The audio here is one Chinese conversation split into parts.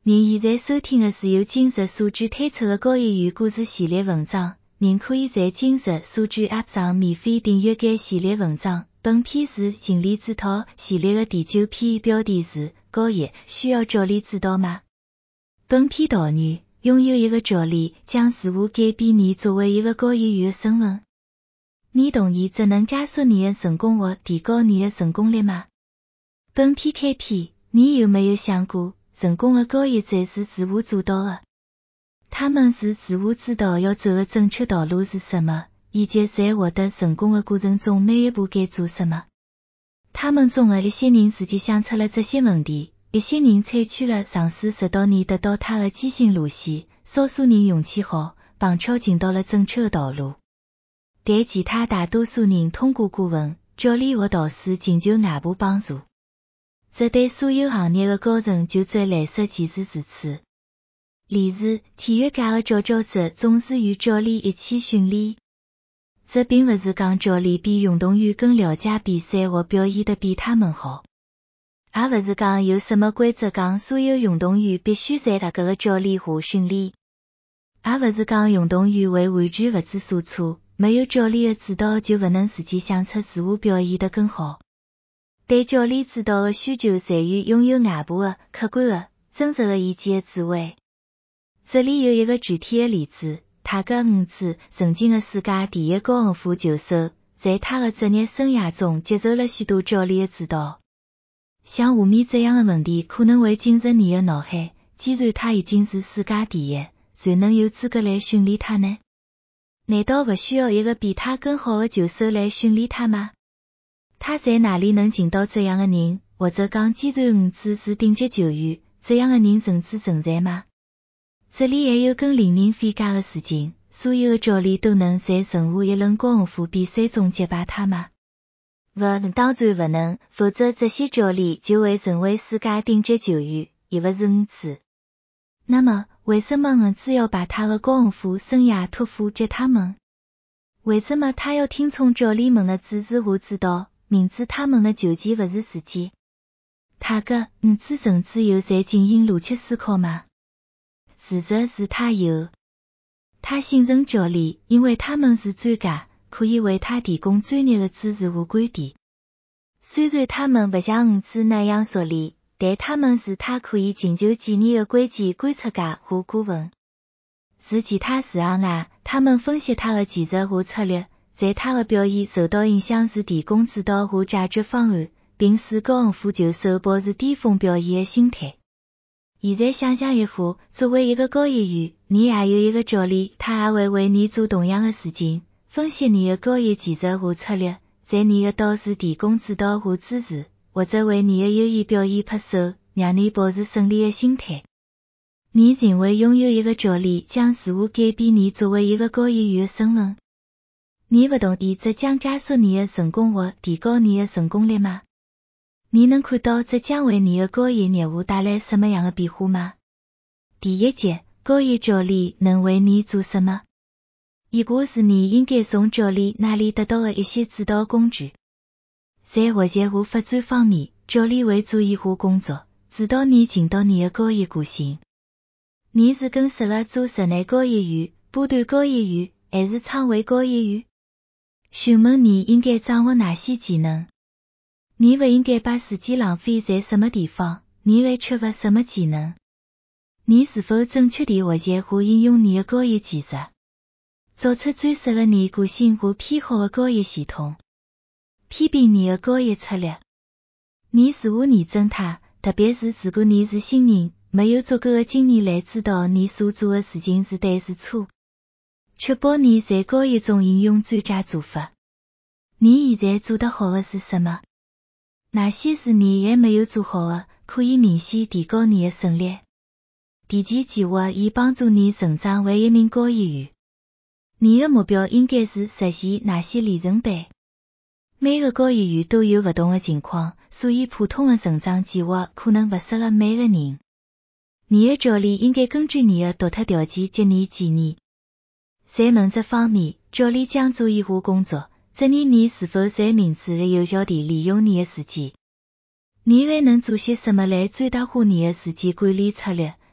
您现在收听的是由今日所知推出的高一语故事系列文章，您可以在今日所知 App 上免费订阅该系列文章。本篇是心理指导系列的第9篇，标题是高一需要教练指导吗？本篇导语：拥有一个教练将似乎改变你作为一个高一语的身份。你同意这能加速你的成功或提高你的成功率吗？本篇开篇，你有没有想过，成功的高一者是自我主导的？他们是自我知道要走的正确道路是什么，以及在获得成功的过程中每一步该做什么。他们中的一些人自己想出了这些问题，一些人采取了尝试直到你得到他的畸形路线，少数人运气好，碰巧进到了正确的道路。但其他大多数人通过顾问、教练或导师寻求外部帮助。这对所有行业的高层就这来说其实如此。例如，体育界的佼佼者总是与教练一起训练。这并不是讲教练比运动员更了解比赛或表现得比他们好，也不是讲有什么规则讲所有运动员必须在那个的教练下训练，也不是讲运动员会完全不知所措，没有教练的指导就不能自己想出自我表现得更好。对教练指导的需求在于拥有外部的、客观的、真实的意见的智慧。这里有一个具体的例子，泰格伍兹曾经的世界第一高尔夫球手，在他的职业生涯中接受了许多教练的指导。像下面这样的问题可能会进入你的脑海，既然他已经是世界第一，谁能有资格来训练他呢？难道不需要一个比他更好的球手来训练他吗？他在哪里能请到这样的人？或者讲，既然伍兹是顶级球员，这样的人甚至存在吗？这里还有更令人费解的事情，所有的教练都能在任何一轮高尔夫比赛中击败他吗？不，当然不能，否则这些教练就会成为世界顶级球员，而不是伍兹。那么，为什么伍兹要把他的高尔夫生涯托付给他们？为什么他要听从教练们的指示和指导，明知他们的球技不是自己？泰格伍兹甚至有在进行逻辑思考吗？事实是他有。他信任教练，因为他们是专家，可以为他提供专业的知识和观点。虽然他们不像伍兹那样熟练，但他们是他可以寻求建议的关键观察家和顾问。除其他事项外，他们分析他的技术和策略，在他的表现受到影响时提供指导和解决方案，并使高尔夫球手保持巅峰表现的心态。现在想象一下，作为一个高一员，你也有一个教练，他也会为你做同样的事情，分析你的高一技术和策略，在你的导师提供指导和支持，或者为你的优异表现拍手，让你保持胜利的心态。你认为拥有一个教练将似乎改变你作为一个高一员的身份？你不同意这将加速你的成功或提高你的成功率吗？你能看到这将为你的高一业务带来什么样的变化吗？第一节，高一教练能为你做什么？以下是你应该从教练那里得到的一些指导工具。在学习和发展方面，教练会做以下工作，指导你进到你的高一个性。你是更适合做室内高一员、波段高一员，还是场外高一员？询问你应该掌握哪些技能？你不应该把时间浪费在什么地方？你会缺乏什么技能？你是否正确地学习和应用你的高一技术？做出最适合你个性和偏好的高一系统。批评你的高一策略。你如何验证它？特别是如果你是新人，没有足够的经验来知道你所做的事情是对是错。确保你在高一中应用最佳做法。你现在做得好的是什么？哪些是你还没有做好的，可以明显提高你的胜率？第几计划以帮助你成长为一名高一员？你的目标应该是实现哪些里程碑？每个高一员都有不同的情况，所以普通的成长计划可能不适合每个人。你的教练应该根据你的独特条件给你建议。在问责方面，教练将做以下工作，证明你是否在明智的有效地利用你的时间。你还能做些什么来最大化你的时间管理策略，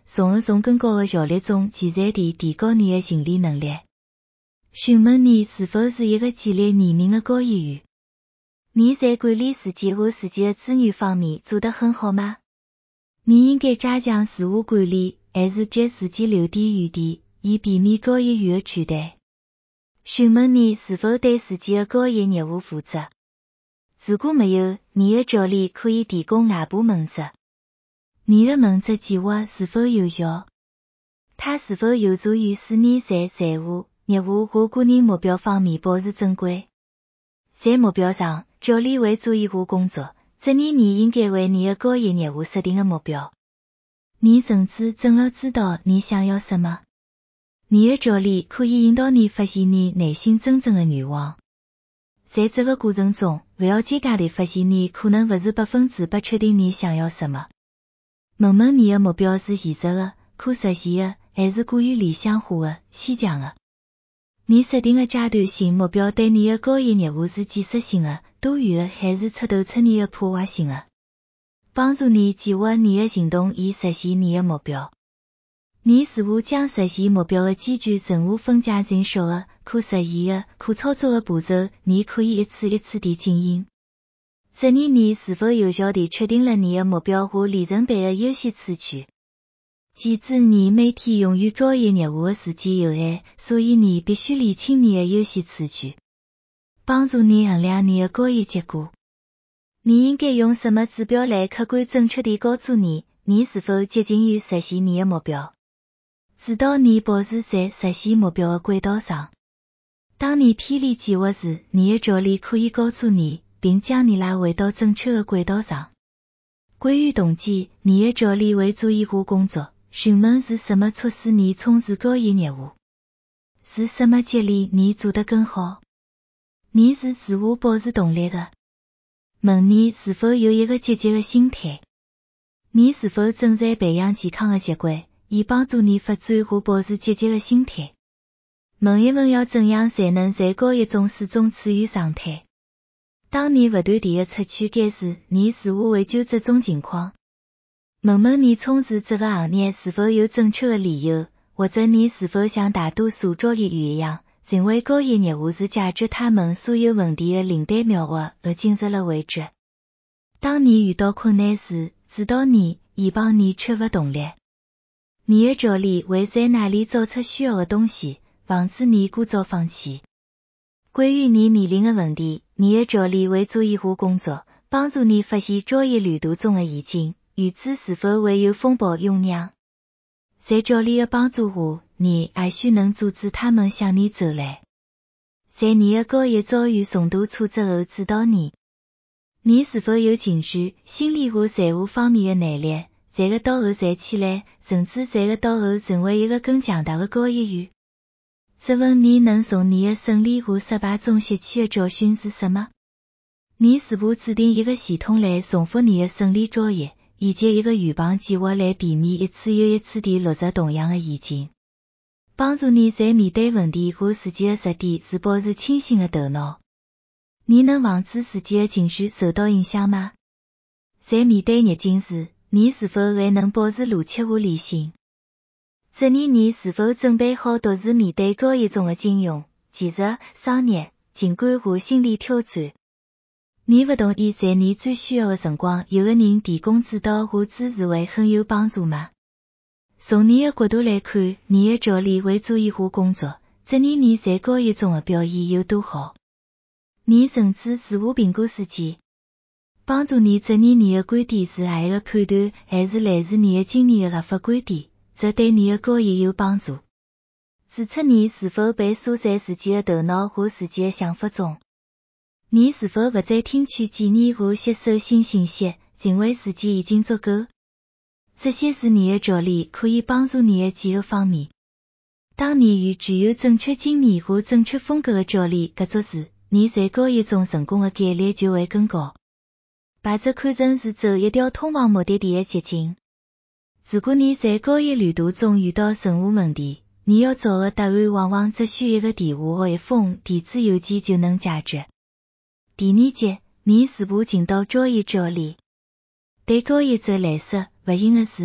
从而从更高的效率中建立地提高你的行理能力。询问你是否是一个建立年龄的高业员。你在管理自己和自己的资源方面做得很好吗？你应该加强事务管理，还是给自己留点余地，以避免高业员的取代？询问你是否对自己的高业业务负责。如果没有，你的助理可以提供外部问责。你的问责计划是否有效？它是否有助于使你在财务、业务和个人目标方面保持正轨？在目标上，助理会做一下工作，这里你应该为你的高业业务设定的目标。你甚至真的知道你想要什么。你的助理可以引导你发现你内心真正的愿望。在这个过程中，不要尴尬地发现你可能不是100%确定你想要什么。问问你的目标是现实的、可实现的，还是过于理想化的、牵强的？你设定的阶段性目标对你的高业业务是建设性的、多元的，还是彻头彻尾的破坏性的？帮助你计划你的行动以实现你的目标。你似乎将实现目标的几句任务分解成小的、可实现的、可操作的步骤，你可以一次一次地进行。这里你是否有效地确定了你的目标和里程碑的优先次序？记住，你每天用于高业业务的时间有限，所以你必须理清你的优先次序，帮助你衡量你的高业结果。你应该用什么指标来客观正确地告诉你是否接近于实现你的目标？直到你保持在实现目标的轨道上。当你偏离计划时，你的助理可以告诉你，并将你拉回到正确的轨道上。关于动机，你的助理会做一下工作，询问是什么促使你从事高业业务？是什么激励你做得更好？你是如何保持动力的？问你是否有一个积极的心态？你是否正在培养健康的习惯，以帮助你发展和保持积极的心态？问一问要怎样才能在高业中始终处于状态？当你不断地摄取感时，你如何挽救这种情况？问问你从事这个行业是否有正确的理由，或者你是否像大多数专业员一样，认为高业业务是解决他们所有问题的灵丹妙药而进入了围决。当你遇到困难时，指导你，以帮你缺乏动力。你的助理会在那里找出需要的东西，防止你鼓噪放弃。关于你面临的问题，你的助理会做一下工作，帮助你发现专业旅途中的意境，预知是否会有风暴涌酿。在助理的帮助下，你也许能阻止他们向你走来。在你的高业遭遇重大挫折后指导你。你是否有情绪、心理和财务方面的内力，在个到后站起来，甚至在个到后成为一个更强大的高业员？质问你能从你的胜利和失败中吸取的教训是什么？你是否制定一个系统来重复你的胜利作业，以及一个预防计划来避免一次又一次地落入同样的意境？帮助你在面对问题和事件的时点是保持清醒的头脑。你能防止自己的情绪受到影响吗？在面对逆境时，你是否还能保持逻辑和理性？这里你是否准备好独自面对高业中的金融、技术、商业、情感和心理挑战？你不同意在你最需要的辰光有个人提供指导和支持会很有帮助吗？从你的角度来看，你的助理会做一下工作，这里你在高业中的表现有多好？你甚至如何评估自己？帮助你证明你的观点是爱的判断，还是来自你的经验的合法观点，这对你的高业有帮助。指出你是否被锁在自己的头脑和自己的想法中。你是否不再听取建议和吸收新信息，认为自己已经足够？这些是你的助理可以帮助你的几个方面。当你与具有正确经验和正确风格的助理合作时，你在高业中成功的概率就会更高。把这看成是走一条通往目的地的捷径。如果你在高业旅途中遇到任何问题，你要找的答案往往只需一个电话或一封电子邮件就能解决。第二节，你是否尽到专业助理？对高业者来说，不幸的是，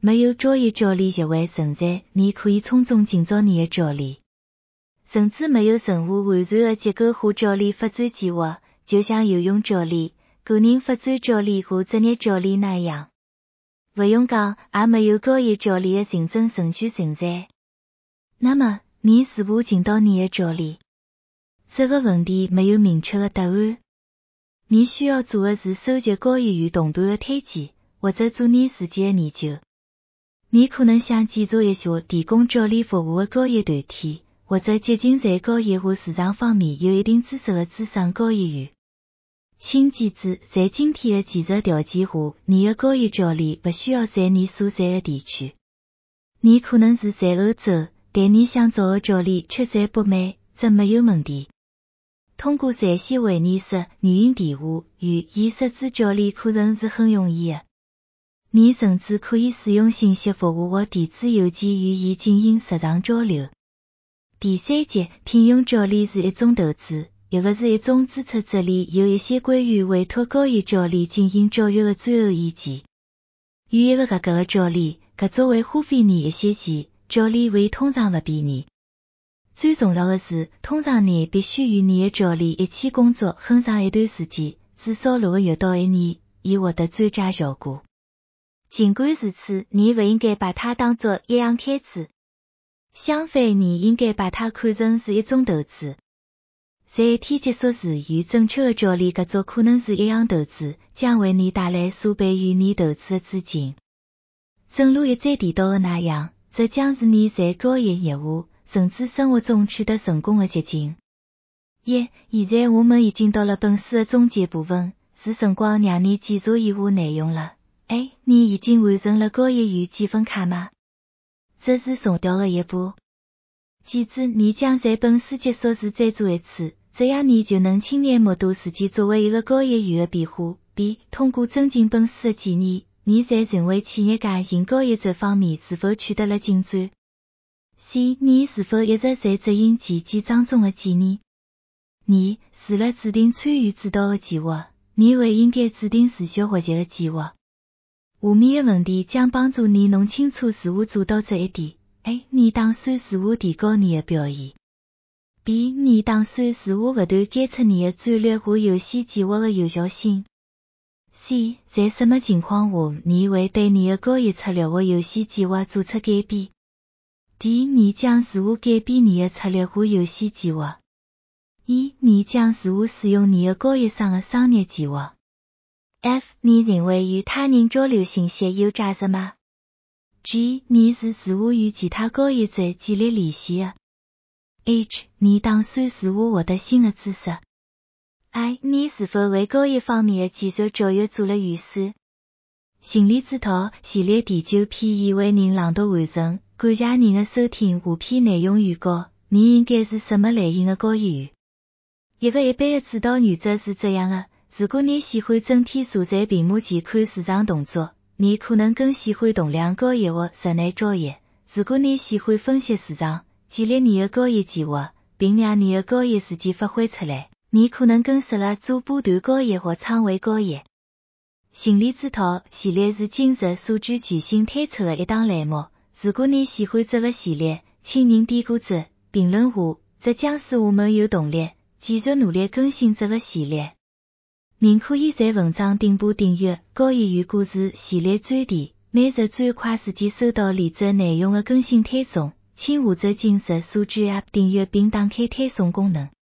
没有专业教练协会存在，你可以从中寻找你的教练。甚至没有任何完善的结构化教练发展计划，就像游泳教练、个人发展教练和职业教练那样。不用讲，也没有高业教练的认证程序存在。那么，你如何寻到你的教练？这个问题没有明确的答案。你需要做的是收集高业余同伴的推荐，或者做你自己的研究。你可能想建造一些提供教练服务的高业团体，或者接近在高业化市场方面有一定知识的资深高业余。请记住，在今天的技术条件下，你的高业教练不需要在你所在的地区。你可能是在欧洲，但你想找的教练却在北美，这没有问题。通过在线会议室、语音电话与伊设置教练课程是很容易的。你甚至可以使用信息服务或电子邮件与伊进行日常交流。第三节，聘用教练是一种投资，一个是一种支出。这里有一些关于委托高业教练进行教育的最后意见。与一个合格的教练，搿作为花费你一些钱，教练会通常不便宜。最重要的是，通常你必须与你的教练一起工作很长一段时间，至少6个月到1年，以获得最佳效果。尽管如此，你不应该把它当作一项开支。相反，你应该把它看成是一种投资。在一天结束时，与正确的教练合作可能是一项投资，将为你带来数倍于你投资的资金。正如一再提到的那样，这将是你在高业业务甚至生活中取得成功的捷径。现在我们已经到了本书的终结部分，是辰光让你检查以下内容了。你已经完成了高业余积分卡吗？这是重要的一步。记住，你将在本书结束时再做一次，这样你就能亲眼目睹自己作为一个高业余的变化。B. 通过增进本书的建议，你在成为企业家行高业这方面是否取得了进展？ C. 你是否一直在执行其建章中的建议？你除了制定参与指导的计划，你还应该制定自学学习的计划。下面的问题将帮助你弄清楚如何做到这一点。你打算如何提高你的表现？ B. 你打算如何不断监测你的战略和游戏计划的有效性？ C. 在什么情况下你会对你的高业策略和游戏计划做出改变？ D. 你将如何改变你的策略和游戏计划？ E. 你将如何使用你的高业上的商业计划？ F. 你认为与他人交流信息有价值吗？ G. 你是如何与其他高业者建立联系的？ H. 你打算如何获得新的知识？ I. 你是否为高业方面的技术教育做了预算？心理指导系列第9篇已为您朗读完成，感谢您的收听。下篇内容预告，你应该是什么类型的高业余？一个一般的指导原则是这样的：如果你喜欢整天坐在屏幕前看市场动作，你可能更喜欢同量高业或室内交易。如果你喜欢分析市场，建立你的高业计划，并让你的高业自己发挥出来，你可能更适合做波段高业或仓位高业。心理指导系列是今日数据全新推出的一档栏目。如果你喜欢这个系列，请您点个赞，评论下，这将使我们有动力继续努力更新这个系列。您可以在文章顶部订阅高业余故事系列专题，每日最快时间收到连载内容的更新推送。请下载今日数据 App 订阅并打开推送功能。